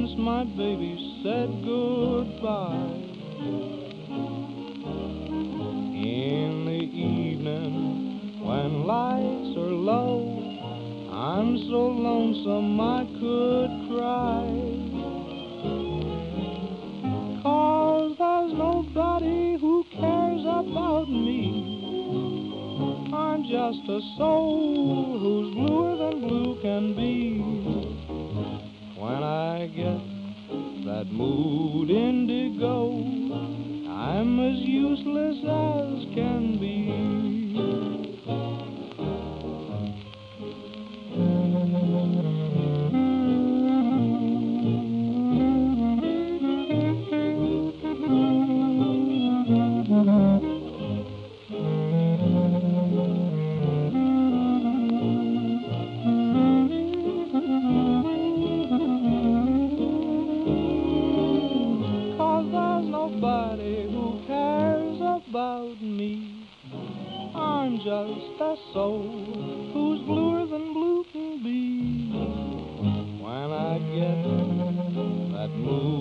since my baby said goodbye. In the evening when lights are low, I'm so lonesome I could cry. 'Cause there's nobody who cares about me. I'm just a soul who's bluer than blue can be. When I get that mood indigo, I'm as useless as can be. Nobody who cares about me. I'm just a soul who's bluer than blue can be. When I get that mood